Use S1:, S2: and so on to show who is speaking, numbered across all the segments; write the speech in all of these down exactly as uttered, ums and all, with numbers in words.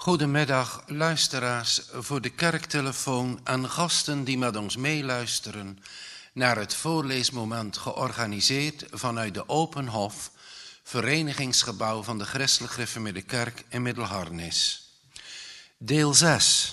S1: Goedemiddag, luisteraars voor de kerktelefoon en gasten die met ons meeluisteren naar het voorleesmoment georganiseerd vanuit de Open Hof, verenigingsgebouw van de Christelijk Gereformeerde Kerk in Middelharnis. Deel zes.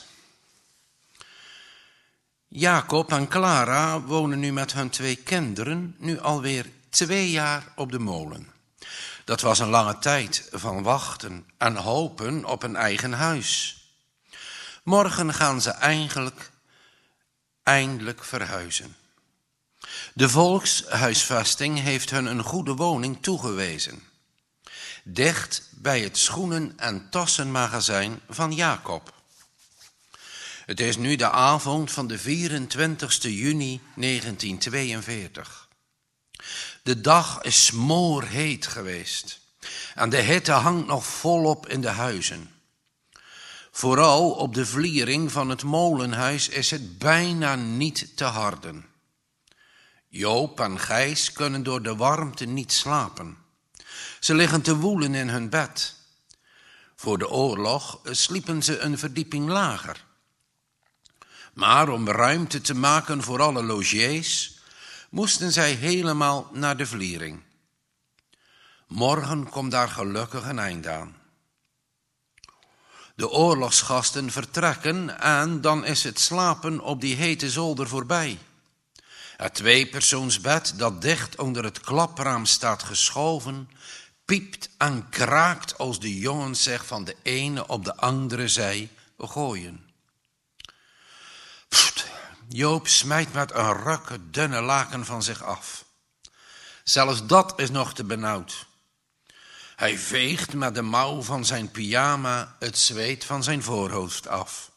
S1: Jacob en Clara wonen nu met hun twee kinderen, nu alweer twee jaar op de molen. Dat was een lange tijd van wachten en hopen op een eigen huis. Morgen gaan ze eigenlijk, eindelijk verhuizen. De volkshuisvesting heeft hun een goede woning toegewezen. Dicht bij het schoenen- en tassenmagazijn van Jacob. Het is nu de avond van de vierentwintigste juni negentien tweeënveertig. De dag is smoorheet geweest en de hitte hangt nog volop in de huizen. Vooral op de vliering van het molenhuis is het bijna niet te harden. Joop en Gijs kunnen door de warmte niet slapen. Ze liggen te woelen in hun bed. Voor de oorlog sliepen ze een verdieping lager. Maar om ruimte te maken voor alle logiers moesten zij helemaal naar de vliering. Morgen komt daar gelukkig een eind aan. De oorlogsgasten vertrekken en dan is het slapen op die hete zolder voorbij. Het tweepersoonsbed dat dicht onder het klapraam staat geschoven, piept en kraakt als de jongens zich van de ene op de andere zij gooien. Pst, Joop smijt met een ruk het dunne laken van zich af. Zelfs dat is nog te benauwd. Hij veegt met de mouw van zijn pyjama het zweet van zijn voorhoofd af.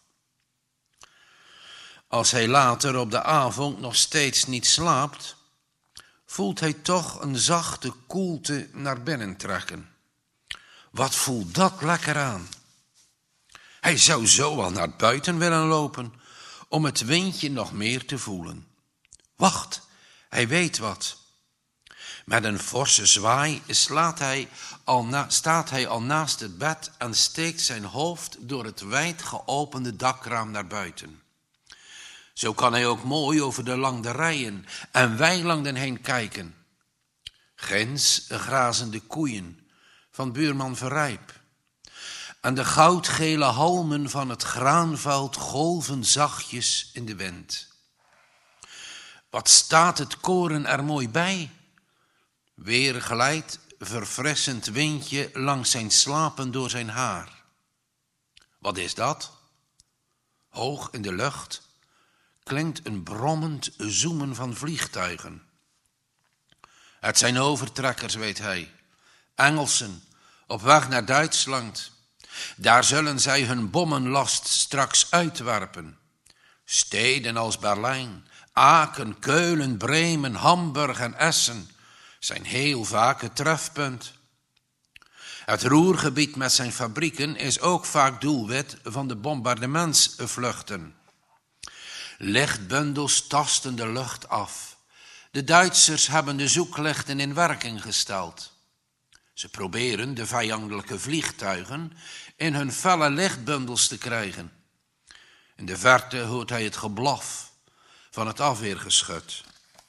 S1: Als hij later op de avond nog steeds niet slaapt, voelt hij toch een zachte koelte naar binnen trekken. Wat voelt dat lekker aan? Hij zou zo wel naar buiten willen lopen om het windje nog meer te voelen. Wacht, hij weet wat. Met een forse zwaai slaat hij al na, staat hij al naast het bed en steekt zijn hoofd door het wijd geopende dakraam naar buiten. Zo kan hij ook mooi over de landerijen en weilanden heen kijken. Ginds grazen de koeien van buurman Verrijp. En de goudgele halmen van het graanveld golven zachtjes in de wind. Wat staat het koren er mooi bij? Weer glijdt verfrissend windje langs zijn slapen door zijn haar. Wat is dat? Hoog in de lucht klinkt een brommend zoemen van vliegtuigen. Het zijn overtrekkers, weet hij. Engelsen, op weg naar Duitsland. Daar zullen zij hun bommenlast straks uitwerpen. Steden als Berlijn, Aken, Keulen, Bremen, Hamburg en Essen zijn heel vaak het trefpunt. Het Ruhrgebied met zijn fabrieken is ook vaak doelwit van de bombardementsvluchten. Lichtbundels tasten de lucht af. De Duitsers hebben de zoeklichten in werking gesteld. Ze proberen de vijandelijke vliegtuigen in hun felle lichtbundels te krijgen. In de verte hoort hij het geblaf van het afweergeschut.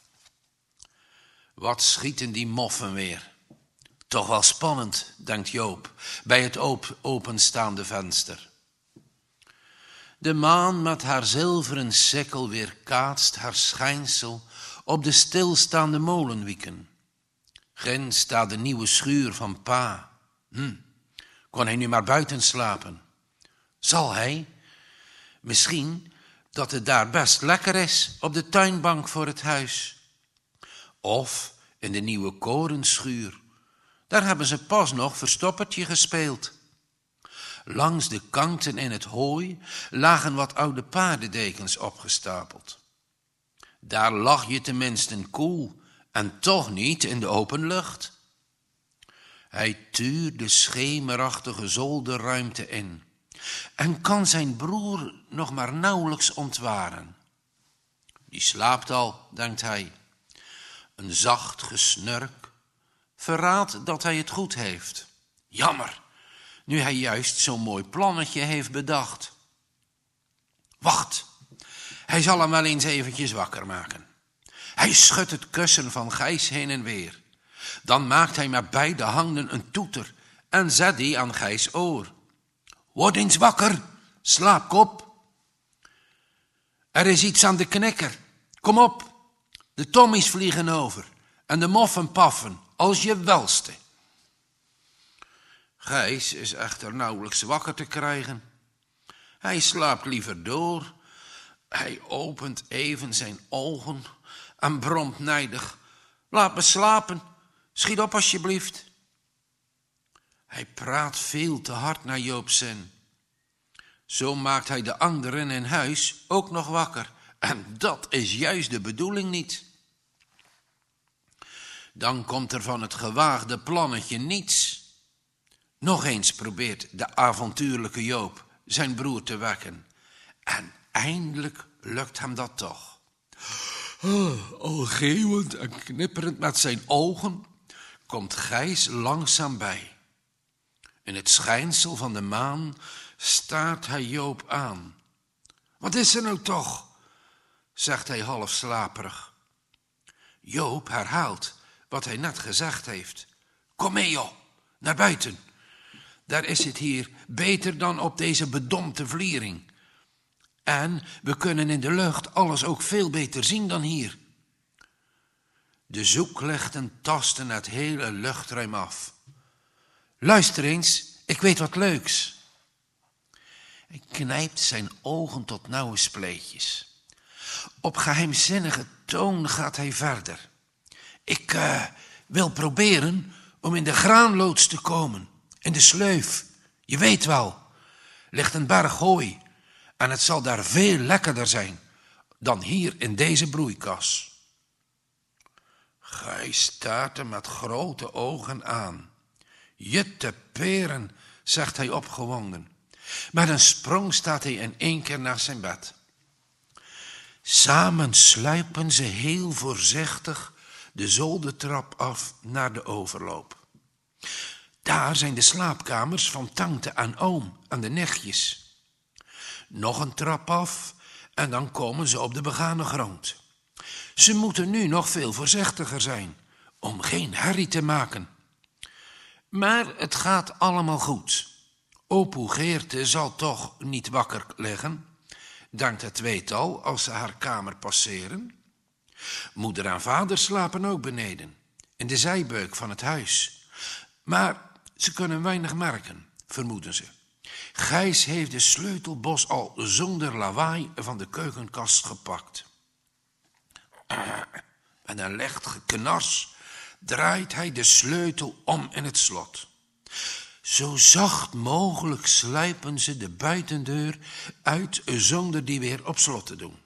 S1: Wat schieten die moffen weer? Toch wel spannend, denkt Joop, bij het op- openstaande venster. De maan met haar zilveren sikkel weerkaatst haar schijnsel op de stilstaande molenwieken. Ginds staat de nieuwe schuur van pa. Hm, kon hij nu maar buiten slapen? Zal hij? Misschien dat het daar best lekker is op de tuinbank voor het huis. Of in de nieuwe korenschuur. Daar hebben ze pas nog verstoppertje gespeeld. Langs de kanten in het hooi lagen wat oude paardendekens opgestapeld. Daar lag je tenminste koel en toch niet in de open lucht. Hij tuurt de schemerachtige zolderruimte in en kan zijn broer nog maar nauwelijks ontwaren. Die slaapt al, denkt hij. Een zacht gesnurk verraadt dat hij het goed heeft. Jammer, nu hij juist zo'n mooi plannetje heeft bedacht. Wacht, hij zal hem wel eens eventjes wakker maken. Hij schudt het kussen van Gijs heen en weer. Dan maakt hij met beide handen een toeter en zet die aan Gijs' oor. Word eens wakker, slaapkop. Er is iets aan de knikker. Kom op, de tommies vliegen over en de moffen paffen als je welste. Gijs is echter nauwelijks wakker te krijgen. Hij slaapt liever door. Hij opent even zijn ogen en bromt nijdig. Laat me slapen, schiet op alsjeblieft. Hij praat veel te hard naar Joop's zin. Zo maakt hij de anderen in huis ook nog wakker. En dat is juist de bedoeling niet. Dan komt er van het gewaagde plannetje niets. Nog eens probeert de avontuurlijke Joop zijn broer te wekken. En eindelijk lukt hem dat toch. Al geeuwend en knipperend met zijn ogen komt Gijs langzaam bij. In het schijnsel van de maan staart hij Joop aan. Wat is er nou toch? Zegt hij half slaperig. Joop herhaalt wat hij net gezegd heeft. Kom mee joh, naar buiten. Daar is het hier beter dan op deze bedompte vliering. En we kunnen in de lucht alles ook veel beter zien dan hier. De zoeklichten tasten het hele luchtruim af. Luister eens, ik weet wat leuks. Hij knijpt zijn ogen tot nauwe spleetjes. Op geheimzinnige toon gaat hij verder. Ik uh, wil proberen om in de graanloods te komen. In de sleuf, je weet wel, ligt een berg hooi. En het zal daar veel lekkerder zijn dan hier in deze broeikas. Gijs staart hem met grote ogen aan. Jutte peren, zegt hij opgewonden. Met een sprong staat hij in één keer naar zijn bed. Samen sluipen ze heel voorzichtig de zoldertrap af naar de overloop. Daar zijn de slaapkamers van tante en oom en de nichtjes. Nog een trap af en dan komen ze op de begane grond. Ze moeten nu nog veel voorzichtiger zijn om geen herrie te maken. Maar het gaat allemaal goed. Opoe Geerte zal toch niet wakker liggen, dankt het tweetal als ze haar kamer passeren. Moeder en vader slapen ook beneden, in de zijbeuk van het huis. Maar ze kunnen weinig merken, vermoeden ze. Gijs heeft de sleutelbos al zonder lawaai van de keukenkast gepakt. Met een licht geknars draait hij de sleutel om in het slot. Zo zacht mogelijk sluipen ze de buitendeur uit zonder die weer op slot te doen.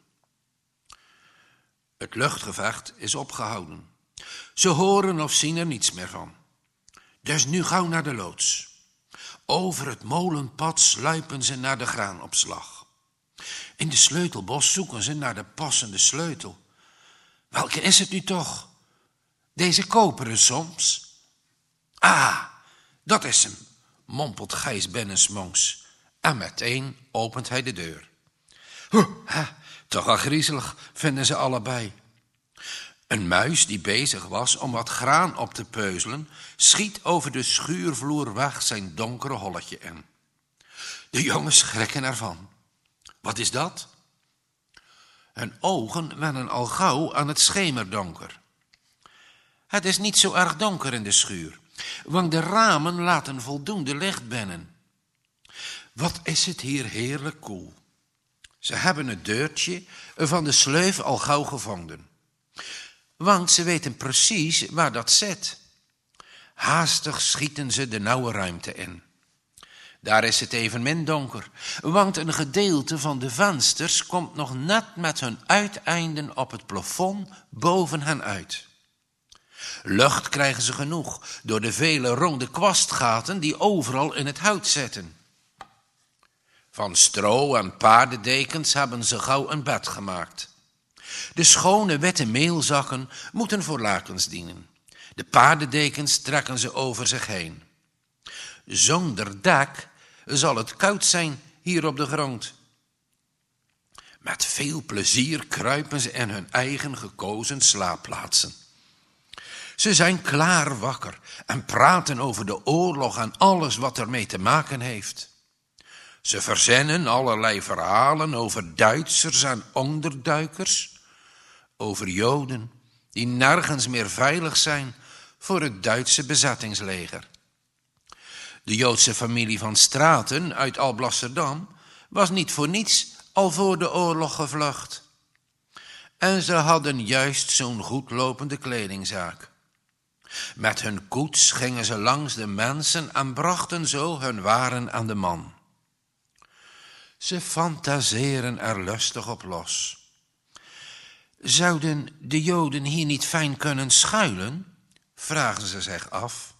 S1: Het luchtgevecht is opgehouden. Ze horen of zien er niets meer van. Dus nu gauw naar de loods. Over het molenpad sluipen ze naar de graanopslag. In de sleutelbos zoeken ze naar de passende sleutel. Welke is het nu toch? Deze koperen soms? Ah, dat is hem, mompelt Gijs binnensmonds. En meteen opent hij de deur. Huh, hè, toch al griezelig, vinden ze allebei. Een muis die bezig was om wat graan op te peuzelen, schiet over de schuurvloer weg zijn donkere holletje in. De jongens schrikken ervan. Wat is dat? Hun ogen wennen al gauw aan het schemerdonker. Het is niet zo erg donker in de schuur, want de ramen laten voldoende licht binnen. Wat is het hier heerlijk koel. Ze hebben het deurtje van de sleuf al gauw gevonden. Want ze weten precies waar dat zit. Haastig schieten ze de nauwe ruimte in. Daar is het evenmin donker, want een gedeelte van de vensters komt nog net met hun uiteinden op het plafond boven hen uit. Lucht krijgen ze genoeg door de vele ronde kwastgaten die overal in het hout zitten. Van stro en paardendekens hebben ze gauw een bed gemaakt. De schone witte meelzakken moeten voor lakens dienen. De paardendekens trekken ze over zich heen. Zonder dak zal het koud zijn hier op de grond. Met veel plezier kruipen ze in hun eigen gekozen slaapplaatsen. Ze zijn klaar wakker en praten over de oorlog en alles wat ermee te maken heeft. Ze verzinnen allerlei verhalen over Duitsers en onderduikers, over Joden die nergens meer veilig zijn voor het Duitse bezettingsleger. De Joodse familie van Straten uit Alblasserdam was niet voor niets al voor de oorlog gevlucht. En ze hadden juist zo'n goedlopende kledingzaak. Met hun koets gingen ze langs de mensen en brachten zo hun waren aan de man. Ze fantaseren er lustig op los. Zouden de Joden hier niet fijn kunnen schuilen? Vragen ze zich af.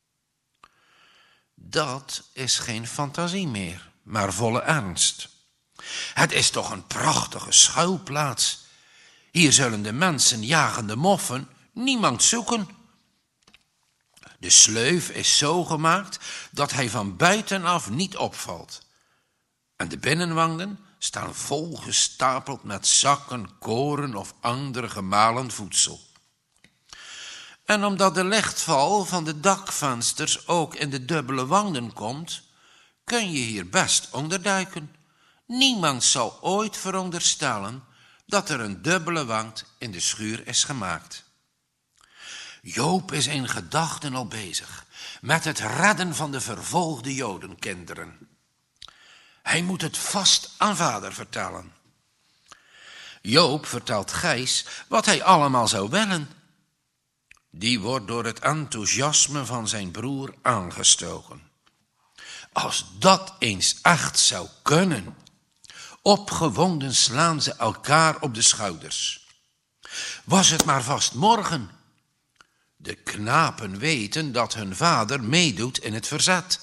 S1: Dat is geen fantasie meer, maar volle ernst. Het is toch een prachtige schuilplaats. Hier zullen de mensen jagende moffen niemand zoeken. De sleuf is zo gemaakt dat hij van buitenaf niet opvalt. En de binnenwanden staan vol gestapeld met zakken, koren of andere gemalen voedsel. En omdat de lichtval van de dakvensters ook in de dubbele wanden komt, kun je hier best onderduiken. Niemand zal ooit veronderstellen dat er een dubbele wand in de schuur is gemaakt. Joop is in gedachten al bezig met het redden van de vervolgde Jodenkinderen. Hij moet het vast aan vader vertellen. Joop vertelt Gijs wat hij allemaal zou willen. Die wordt door het enthousiasme van zijn broer aangestoken. Als dat eens echt zou kunnen. Opgewonden slaan ze elkaar op de schouders. Was het maar vast morgen. De knapen weten dat hun vader meedoet in het verzet.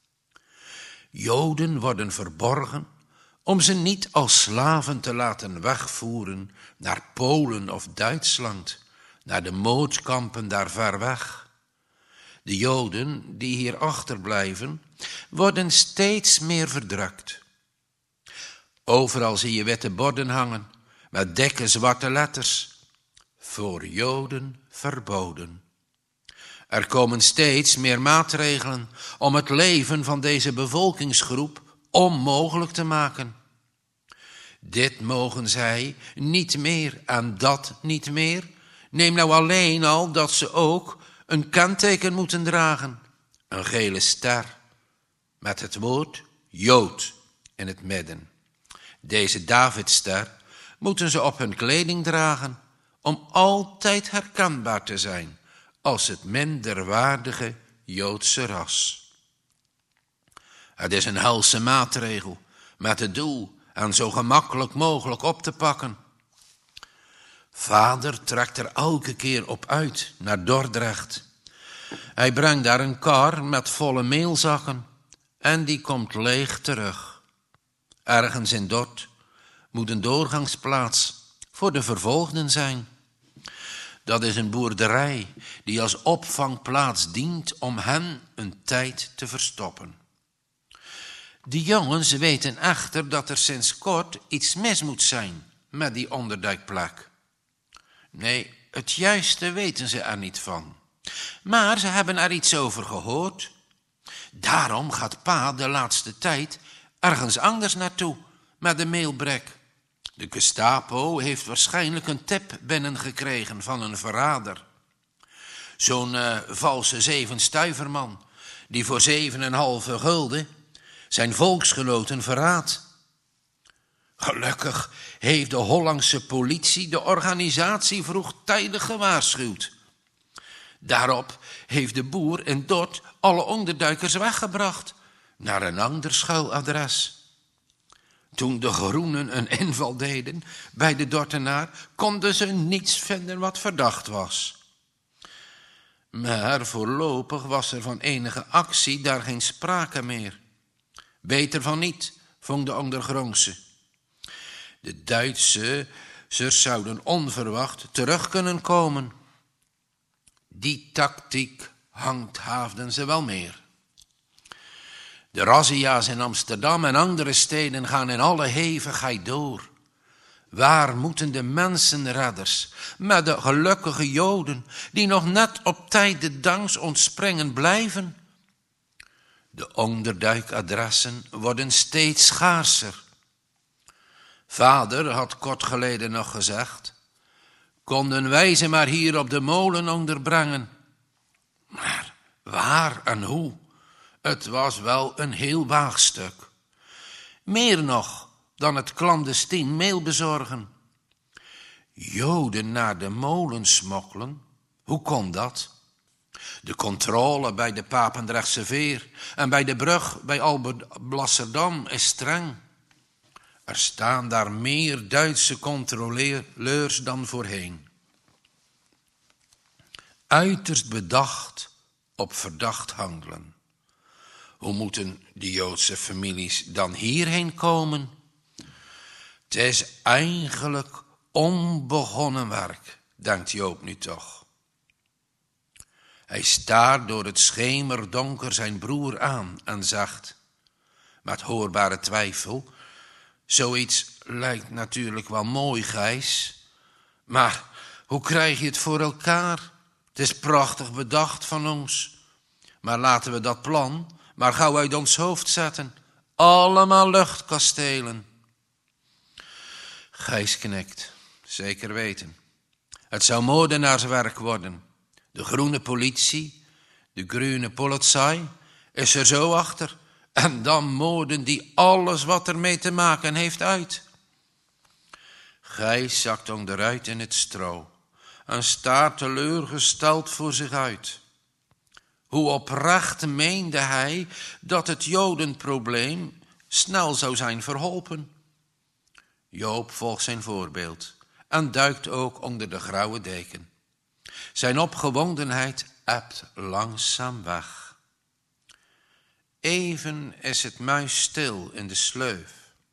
S1: Joden worden verborgen om ze niet als slaven te laten wegvoeren naar Polen of Duitsland, naar de moordkampen daar ver weg. De Joden die hier achterblijven worden steeds meer verdrukt. Overal zie je witte borden hangen met dikke zwarte letters. Voor Joden verboden. Er komen steeds meer maatregelen om het leven van deze bevolkingsgroep onmogelijk te maken. Dit mogen zij niet meer en dat niet meer. Neem nou alleen al dat ze ook een kenteken moeten dragen. Een gele ster met het woord Jood in het midden. Deze Davidster moeten ze op hun kleding dragen om altijd herkenbaar te zijn als het minderwaardige Joodse ras. Het is een helse maatregel met het doel hen zo gemakkelijk mogelijk op te pakken. Vader trekt er elke keer op uit naar Dordrecht. Hij brengt daar een kar met volle meelzakken en die komt leeg terug. Ergens in Dort moet een doorgangsplaats voor de vervolgden zijn. Dat is een boerderij die als opvangplaats dient om hen een tijd te verstoppen. De jongens weten echter dat er sinds kort iets mis moet zijn met die onderduikplek. Nee, het juiste weten ze er niet van. Maar ze hebben er iets over gehoord. Daarom gaat pa de laatste tijd ergens anders naartoe met de mailbrek. De Gestapo heeft waarschijnlijk een tip binnengekregen van een verrader. Zo'n uh, valse zevenstuiverman die voor zeven en halve gulden zijn volksgenoten verraadt. Gelukkig heeft de Hollandse politie de organisatie vroegtijdig gewaarschuwd. Daarop heeft de boer in Dort alle onderduikers weggebracht naar een ander schuiladres. Toen de groenen een inval deden bij de Dortenaar, konden ze niets vinden wat verdacht was. Maar voorlopig was er van enige actie daar geen sprake meer. Beter van niet, vond de ondergrondse. De Duitsers zouden onverwacht terug kunnen komen. Die tactiek handhaafden ze wel meer. De razzia's in Amsterdam en andere steden gaan in alle hevigheid door. Waar moeten de mensenredders met de gelukkige Joden die nog net op tijd de dans ontspringen blijven? De onderduikadressen worden steeds schaarser. Vader had kort geleden nog gezegd: konden wij ze maar hier op de molen onderbrengen. Maar waar en hoe? Het was wel een heel waagstuk. Meer nog dan het clandestien meel bezorgen. Joden naar de molen smokkelen, hoe kon dat? De controle bij de Papendrechtse Veer en bij de brug bij Alblasserdam is streng. Er staan daar meer Duitse controleurs dan voorheen. Uiterst bedacht op verdacht handelen. Hoe moeten die Joodse families dan hierheen komen? Het is eigenlijk onbegonnen werk, denkt Joop nu toch. Hij staart door het schemerdonker zijn broer aan en zegt, met hoorbare twijfel: zoiets lijkt natuurlijk wel mooi, Gijs, maar hoe krijg je het voor elkaar? Het is prachtig bedacht van ons, maar laten we dat plan maar gauw uit ons hoofd zetten. Allemaal luchtkastelen. Gijs knikt, zeker weten. Het zou moordenaarswerk worden. De groene politie, de groene Polizei, is er zo achter. En dan moorden die alles wat ermee te maken heeft uit. Gijs zakt onderuit in het stro en staart teleurgesteld voor zich uit. Hoe oprecht meende hij dat het Jodenprobleem snel zou zijn verholpen? Joop volgt zijn voorbeeld en duikt ook onder de grauwe deken. Zijn opgewondenheid ebt langzaam weg. Even is het muis stil in de sleuf.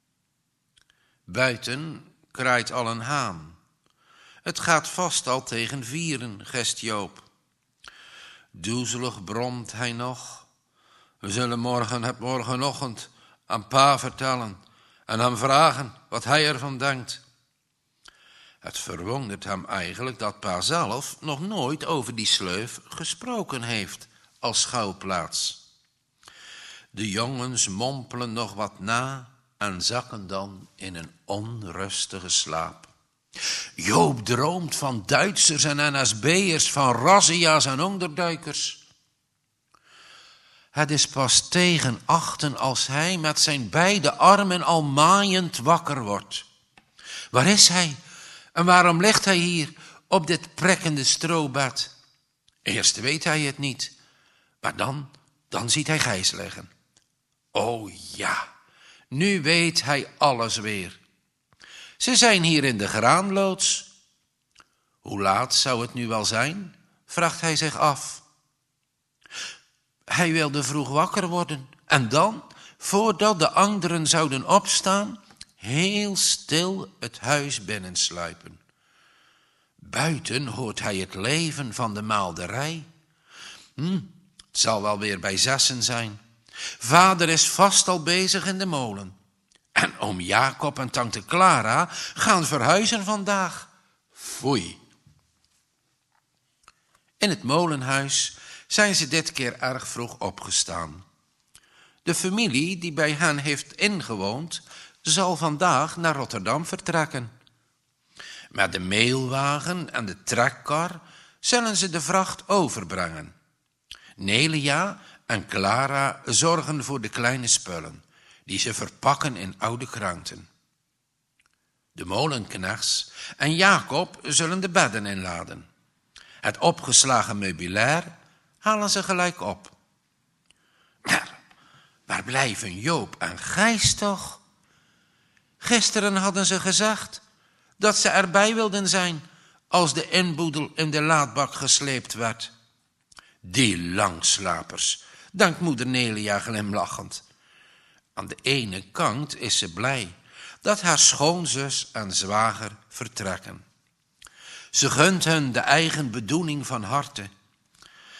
S1: Buiten kraait al een haan. Het gaat vast al tegen vieren, gest Joop. Doezelig bromt hij nog. We zullen morgen het morgenochtend aan pa vertellen en hem vragen wat hij ervan denkt. Het verwondert hem eigenlijk dat pa zelf nog nooit over die sleuf gesproken heeft als schouwplaats. De jongens mompelen nog wat na en zakken dan in een onrustige slaap. Joop droomt van Duitsers en N S B'ers, van razzia's en onderduikers. Het is pas tegen achten als hij met zijn beide armen al maaiend wakker wordt. Waar is hij? En waarom ligt hij hier op dit prekkende strobed? Eerst weet hij het niet, maar dan, dan ziet hij Gijs liggen. O ja, nu weet hij alles weer. Ze zijn hier in de graanloods. Hoe laat zou het nu wel zijn? Vraagt hij zich af. Hij wilde vroeg wakker worden en dan, voordat de anderen zouden opstaan, heel stil het huis binnensluipen. Buiten hoort hij het leven van de maalderij. Hm, het zal wel weer bij zessen zijn. Vader is vast al bezig in de molen. En oom Jacob en tante Clara gaan verhuizen vandaag. Foei. In het molenhuis zijn ze dit keer erg vroeg opgestaan. De familie die bij hen heeft ingewoond zal vandaag naar Rotterdam vertrekken. Met de meelwagen en de trekkar zullen ze de vracht overbrengen. Nelia en Clara zorgen voor de kleine spullen, die ze verpakken in oude kranten. De molenknechts en Jacob zullen de bedden inladen. Het opgeslagen meubilair halen ze gelijk op. Maar waar blijven Joop en Gijs toch? Gisteren hadden ze gezegd dat ze erbij wilden zijn als de inboedel in de laadbak gesleept werd. Die langslapers, dankt moeder Nelia glimlachend. Aan de ene kant is ze blij dat haar schoonzus en zwager vertrekken. Ze gunt hun de eigen bedoeling van harte.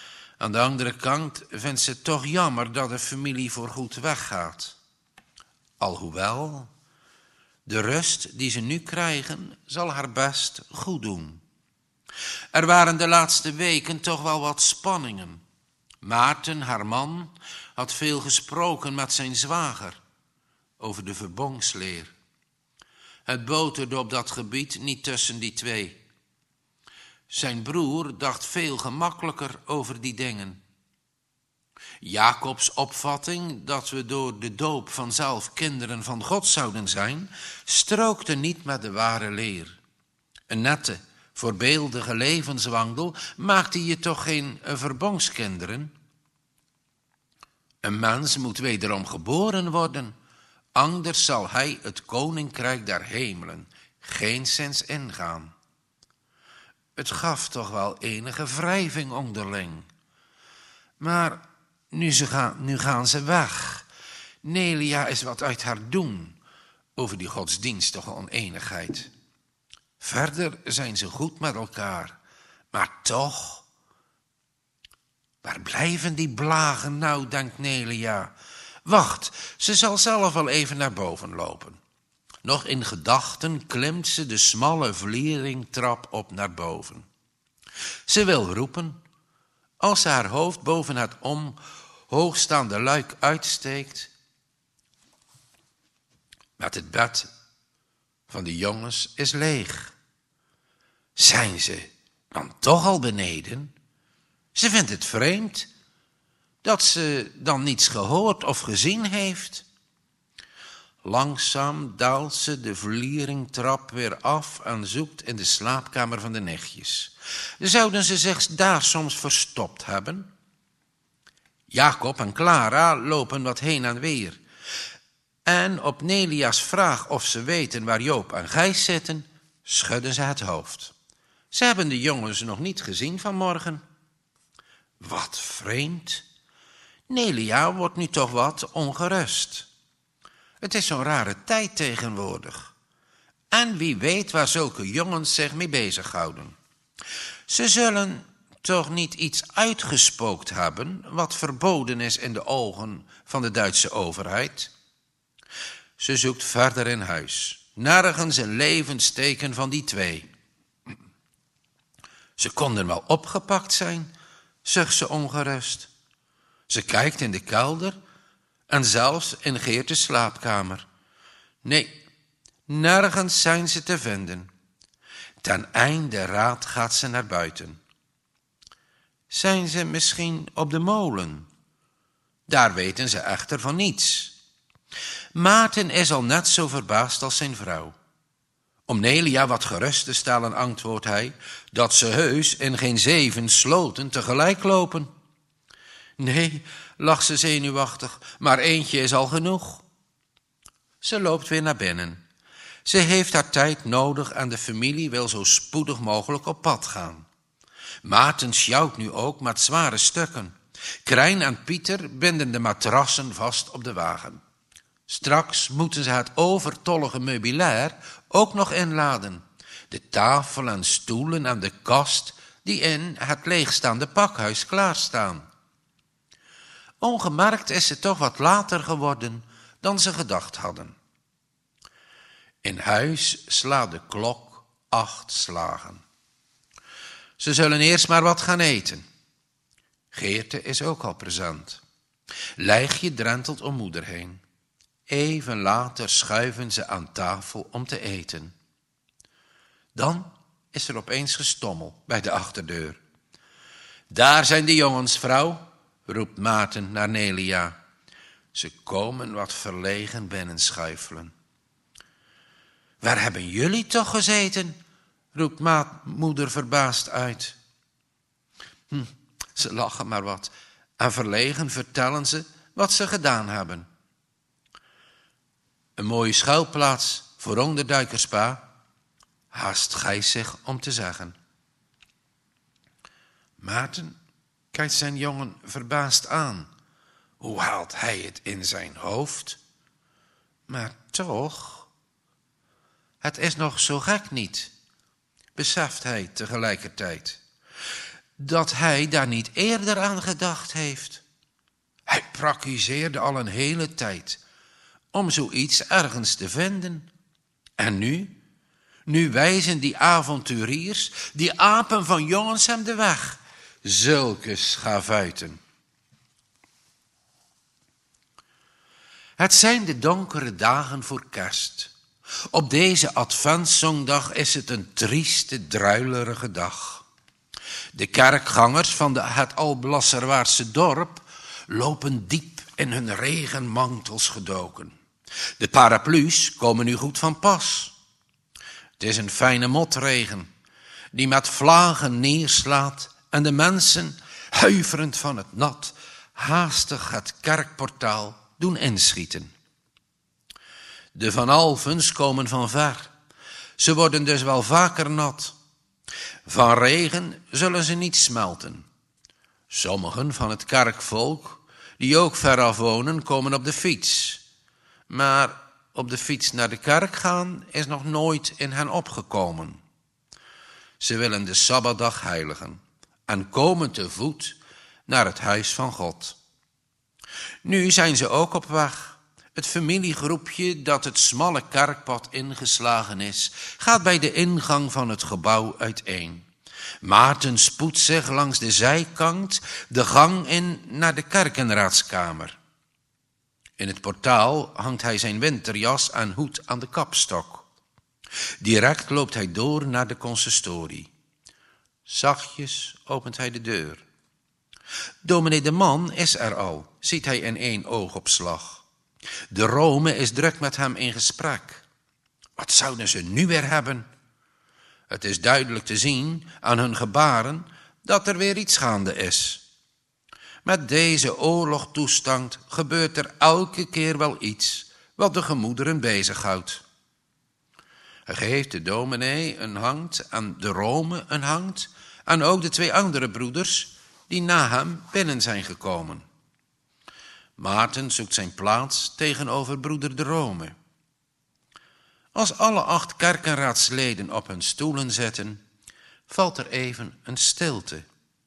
S1: Aan de andere kant vindt ze het toch jammer dat de familie voorgoed weggaat. Alhoewel, de rust die ze nu krijgen zal haar best goed doen. Er waren de laatste weken toch wel wat spanningen. Maarten, haar man, had veel gesproken met zijn zwager over de verbondsleer. Het boterde op dat gebied niet tussen die twee. Zijn broer dacht veel gemakkelijker over die dingen. Jacobs opvatting dat we door de doop vanzelf kinderen van God zouden zijn, strookte niet met de ware leer. Een nette, voorbeeldige levenswandel maakte je toch geen verbondskinderen? Een mens moet wederom geboren worden, anders zal hij het koninkrijk der hemelen geenszins ingaan. Het gaf toch wel enige wrijving onderling. Maar nu, ze gaan, nu gaan ze weg. Nelia is wat uit haar doen over die godsdienstige oneenigheid. Verder zijn ze goed met elkaar, maar toch. Waar blijven die blagen nou, denkt Nelia. Wacht, ze zal zelf wel even naar boven lopen. Nog in gedachten klimt ze de smalle vlieringtrap op naar boven. Ze wil roepen. Als ze haar hoofd boven het omhoogstaande luik uitsteekt, met het bed van de jongens is leeg. Zijn ze dan toch al beneden? Ze vindt het vreemd dat ze dan niets gehoord of gezien heeft. Langzaam daalt ze de vlieringtrap weer af en zoekt in de slaapkamer van de nichtjes. Zouden ze zich daar soms verstopt hebben? Jacob en Clara lopen wat heen en weer. En op Nelia's vraag of ze weten waar Joop en Gijs zitten, schudden ze het hoofd. Ze hebben de jongens nog niet gezien vanmorgen. Wat vreemd. Nelia wordt nu toch wat ongerust. Het is zo'n rare tijd tegenwoordig. En wie weet waar zulke jongens zich mee bezighouden. Ze zullen toch niet iets uitgespookt hebben wat verboden is in de ogen van de Duitse overheid. Ze zoekt verder in huis. Nergens een levensteken van die twee. Ze konden wel opgepakt zijn, zucht ze ongerust. Ze kijkt in de kelder en zelfs in Geertes slaapkamer. Nee, nergens zijn ze te vinden. Ten einde raad gaat ze naar buiten. Zijn ze misschien op de molen? Daar weten ze echter van niets. Maarten is al net zo verbaasd als zijn vrouw. Om Nelia wat gerust te stellen antwoordt hij dat ze heus in geen zeven sloten tegelijk lopen. Nee, lacht ze zenuwachtig, maar eentje is al genoeg. Ze loopt weer naar binnen. Ze heeft haar tijd nodig en de familie wil zo spoedig mogelijk op pad gaan. Maarten sjouwt nu ook met zware stukken. Krijn en Pieter binden de matrassen vast op de wagen. Straks moeten ze het overtollige meubilair ook nog inladen. De tafel en stoelen en de kast die in het leegstaande pakhuis klaarstaan. Ongemerkt is het toch wat later geworden dan ze gedacht hadden. In huis slaat de klok acht slagen. Ze zullen eerst maar wat gaan eten. Geerte is ook al present. Lijgje drentelt om moeder heen. Even later schuiven ze aan tafel om te eten. Dan is er opeens gestommel bij de achterdeur. Daar zijn de jongens, vrouw, roept Maarten naar Nelia. Ze komen wat verlegen binnenschuifelen. Waar hebben jullie toch gezeten? Roept maat, moeder verbaasd uit. Hm, ze lachen maar wat en verlegen vertellen ze wat ze gedaan hebben. Een mooie schuilplaats voor onderduikers, pa, haast Gijs zich om te zeggen. Maarten kijkt zijn jongen verbaasd aan. Hoe haalt hij het in zijn hoofd? Maar toch, het is nog zo gek niet, beseft hij tegelijkertijd. dat hij daar niet eerder aan gedacht heeft. Hij praktiseerde al een hele tijd om zoiets ergens te vinden. En nu, nu wijzen die avonturiers, die apen van jongens hem de weg. Zulke schavuiten. Het zijn de donkere dagen voor kerst. Op deze adventszondag is het een trieste, druilerige dag. De kerkgangers van de, het Alblasserwaardse dorp lopen diep in hun regenmantels gedoken. De paraplu's komen nu goed van pas. Het is een fijne motregen die met vlagen neerslaat en de mensen, huiverend van het nat, haastig het kerkportaal doen inschieten. De Van Alphens komen van ver. Ze worden dus wel vaker nat. Van regen zullen ze niet smelten. Sommigen van het kerkvolk, die ook veraf wonen, komen op de fiets. Maar op de fiets naar de kerk gaan is nog nooit in hen opgekomen. Ze willen de Sabbatdag heiligen en komen te voet naar het huis van God. Nu zijn ze ook op weg. Het familiegroepje dat het smalle kerkpad ingeslagen is, gaat bij de ingang van het gebouw uiteen. Maarten spoedt zich langs de zijkant de gang in naar de kerkenraadskamer. In het portaal hangt hij zijn winterjas en hoed aan de kapstok. Direct loopt hij door naar de consistorie. Zachtjes opent hij de deur. Dominee de Man is er al, ziet hij in één oogopslag. De Rome is druk met hem in gesprek. Wat zouden ze nu weer hebben? Het is duidelijk te zien aan hun gebaren dat er weer iets gaande is. Met deze oorlogtoestand gebeurt er elke keer wel iets wat de gemoederen bezighoudt. Hij geeft de dominee een hangt en de Rome een hangt en ook de twee andere broeders die na hem binnen zijn gekomen. Maarten zoekt zijn plaats tegenover broeder de Rome. Als alle acht kerkenraadsleden op hun stoelen zitten, valt er even een stilte.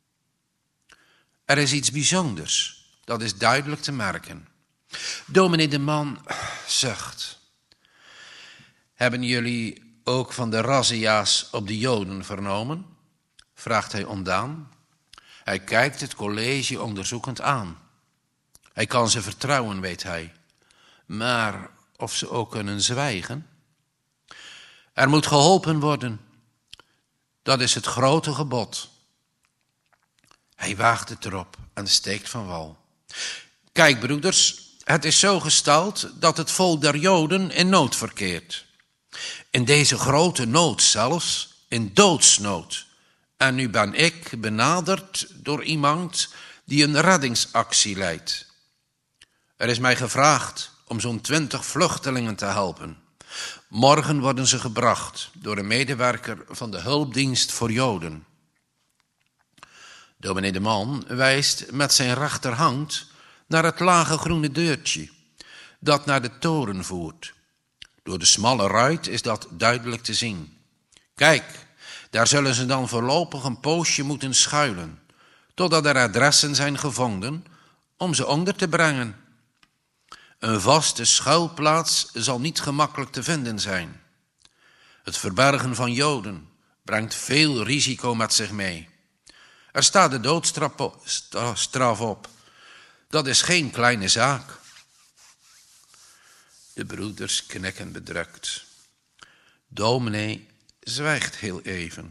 S1: Er is iets bijzonders, dat is duidelijk te merken. Dominee de Man zucht. Hebben jullie ook van de razzia's op de Joden vernomen? Vraagt hij ondaan. Hij kijkt het college onderzoekend aan. Hij kan ze vertrouwen, weet hij. Maar of ze ook kunnen zwijgen? Er moet geholpen worden. Dat is het grote gebod. Hij waagt het erop en steekt van wal. Kijk, broeders, het is zo gesteld dat het volk der Joden in nood verkeert. In deze grote nood zelfs, in doodsnood. En nu ben ik benaderd door iemand die een reddingsactie leidt. Er is mij gevraagd om zo'n twintig vluchtelingen te helpen. Morgen worden ze gebracht door een medewerker van de hulpdienst voor Joden. Dominee de Man wijst met zijn rechterhand naar het lage groene deurtje dat naar de toren voert. Door de smalle ruit is dat duidelijk te zien. Kijk, daar zullen ze dan voorlopig een poosje moeten schuilen, totdat er adressen zijn gevonden om ze onder te brengen. Een vaste schuilplaats zal niet gemakkelijk te vinden zijn. Het verbergen van Joden brengt veel risico met zich mee. Er staat de doodstraf op. Dat is geen kleine zaak. De broeders knikken bedrukt. Dominee zwijgt heel even.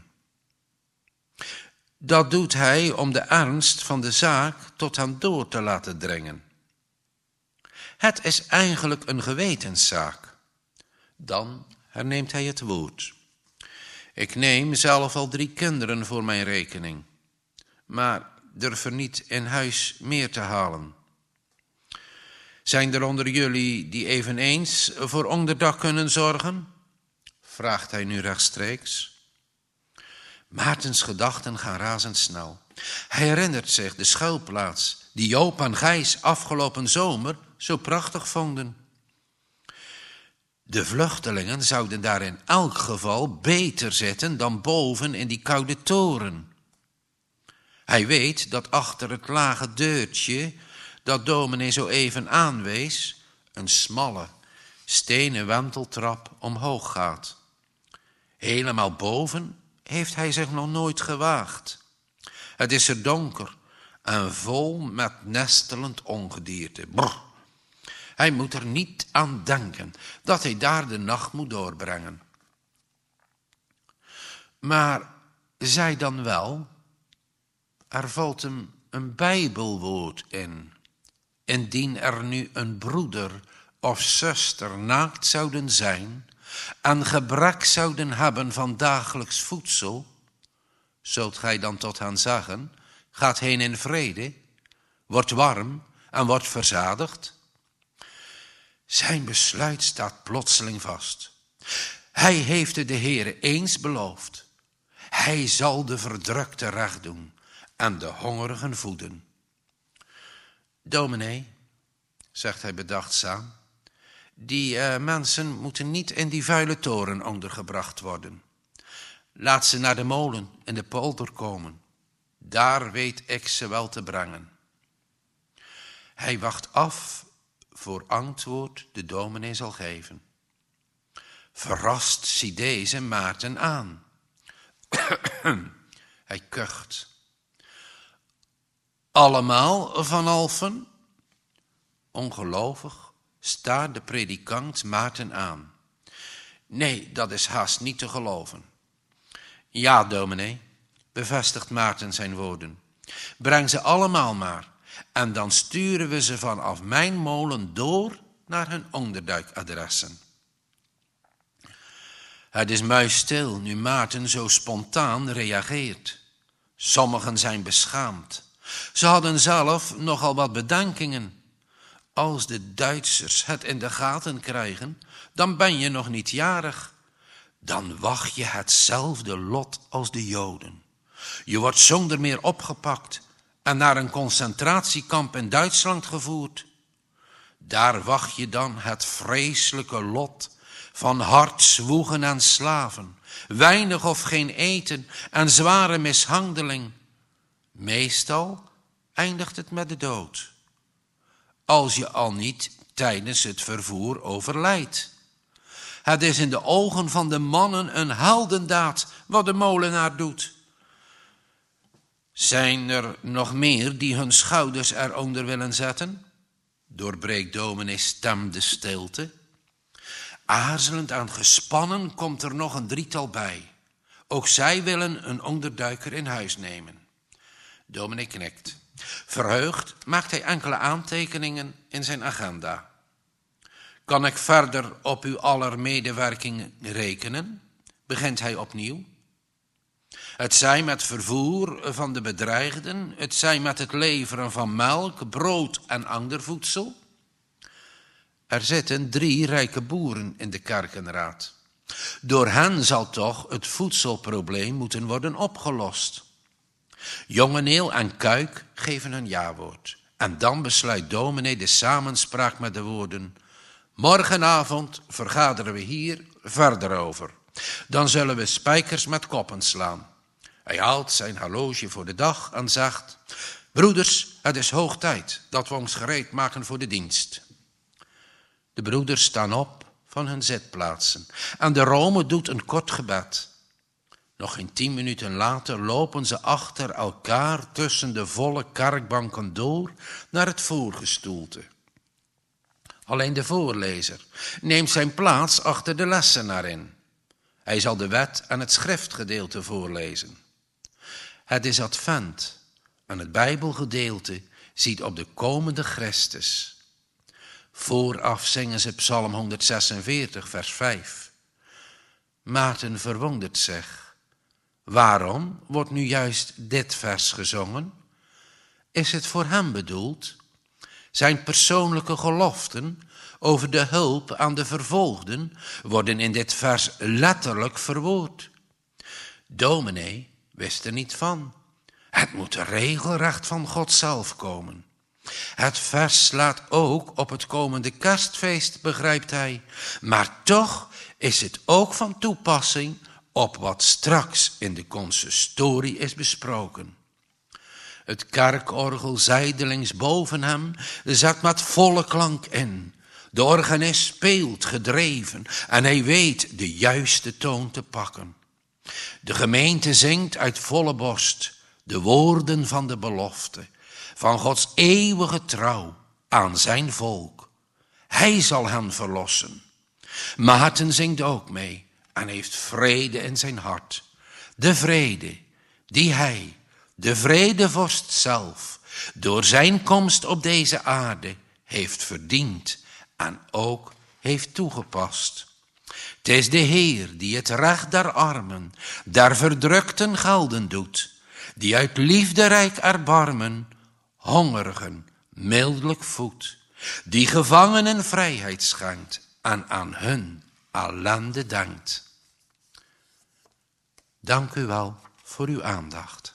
S1: Dat doet hij om de ernst van de zaak tot hem door te laten dringen. Het is eigenlijk een gewetenszaak. Dan herneemt hij het woord. Ik neem zelf al drie kinderen voor mijn rekening, maar durf er niet in huis meer te halen. Zijn er onder jullie die eveneens voor onderdak kunnen zorgen? Vraagt hij nu rechtstreeks. Maartens gedachten gaan razendsnel. Hij herinnert zich de schuilplaats die Joop en Gijs afgelopen zomer zo prachtig vonden. De vluchtelingen zouden daar in elk geval beter zitten dan boven in die koude toren. Hij weet dat achter het lage deurtje dat dominee zo even aanwees, een smalle, stenen wenteltrap omhoog gaat. Helemaal boven heeft hij zich nog nooit gewaagd. Het is er donker en vol met nestelend ongedierte. Brr. Hij moet er niet aan denken dat hij daar de nacht moet doorbrengen. Maar zij dan wel, er valt hem een bijbelwoord in. Indien er nu een broeder of zuster naakt zouden zijn en gebrek zouden hebben van dagelijks voedsel, zult gij dan tot hen zeggen, gaat heen in vrede, wordt warm en wordt verzadigd? Zijn besluit staat plotseling vast. Hij heeft het de Heere eens beloofd. Hij zal de verdrukte recht doen en de hongerigen voeden. Dominee, zegt hij bedachtzaam, die uh, mensen moeten niet in die vuile toren ondergebracht worden. Laat ze naar de molen in de polder komen. Daar weet ik ze wel te brengen. Hij wacht af voor antwoord de dominee zal geven. Verrast ziet deze Maarten aan. Hij kucht. Allemaal van Alphen? Ongelovig staart de predikant Maarten aan. Nee, dat is haast niet te geloven. Ja, dominee, bevestigt Maarten zijn woorden. Breng ze allemaal maar. En dan sturen we ze vanaf mijn molen door naar hun onderduikadressen. Het is muisstil nu Maarten zo spontaan reageert. Sommigen zijn beschaamd. Ze hadden zelf nogal wat bedenkingen. Als de Duitsers het in de gaten krijgen, dan ben je nog niet jarig. Dan wacht je hetzelfde lot als de Joden. Je wordt zonder meer opgepakt en naar een concentratiekamp in Duitsland gevoerd. Daar wacht je dan het vreselijke lot van hard zwoegen en slaven, weinig of geen eten en zware mishandeling. Meestal eindigt het met de dood, als je al niet tijdens het vervoer overlijdt. Het is in de ogen van de mannen een heldendaad wat de molenaar doet. Zijn er nog meer die hun schouders eronder willen zetten? Doorbreekt dominee's stem de stilte. Aarzelend en gespannen komt er nog een drietal bij. Ook zij willen een onderduiker in huis nemen. Dominee knikt. Verheugd maakt hij enkele aantekeningen in zijn agenda. Kan ik verder op uw aller medewerking rekenen? Begint hij opnieuw. Het zij met vervoer van de bedreigden, het zij met het leveren van melk, brood en ander voedsel. Er zitten drie rijke boeren in de kerkenraad. Door hen zal toch het voedselprobleem moeten worden opgelost. Jongeneel en Kuik geven hun jawoord. En dan besluit dominee de samenspraak met de woorden: morgenavond vergaderen we hier verder over. Dan zullen we spijkers met koppen slaan. Hij haalt zijn horloge voor de dag en zegt: broeders, het is hoog tijd dat we ons gereed maken voor de dienst. De broeders staan op van hun zitplaatsen en de Rome doet een kort gebed. Nog geen tien minuten later lopen ze achter elkaar tussen de volle kerkbanken door naar het voorgestoelte. Alleen de voorlezer neemt zijn plaats achter de lessenaar in. Hij zal de wet en het schriftgedeelte voorlezen. Het is Advent en het Bijbelgedeelte ziet op de komende Christus. Vooraf zingen ze Psalm honderdzesenveertig, vers vijf. Maarten verwondert zich. Waarom wordt nu juist dit vers gezongen? Is het voor hem bedoeld? Zijn persoonlijke geloften over de hulp aan de vervolgden worden in dit vers letterlijk verwoord. Dominee wist er niet van. Het moet regelrecht van God zelf komen. Het vers slaat ook op het komende kerstfeest, begrijpt hij. Maar toch is het ook van toepassing op wat straks in de consistorie is besproken. Het kerkorgel zijdelings boven hem zet met volle klank in. De organist speelt gedreven en hij weet de juiste toon te pakken. De gemeente zingt uit volle borst de woorden van de belofte, van Gods eeuwige trouw aan zijn volk. Hij zal hen verlossen. Maarten zingt ook mee en heeft vrede in zijn hart. De vrede die hij, de vredevorst zelf, door zijn komst op deze aarde heeft verdiend en ook heeft toegepast. Het is de Heer die het recht der armen, der verdrukten gelden doet, die uit liefderijk erbarmen hongerigen mildelijk voedt, die gevangenen vrijheid schenkt en aan hun ellende denkt. Dank u wel voor uw aandacht.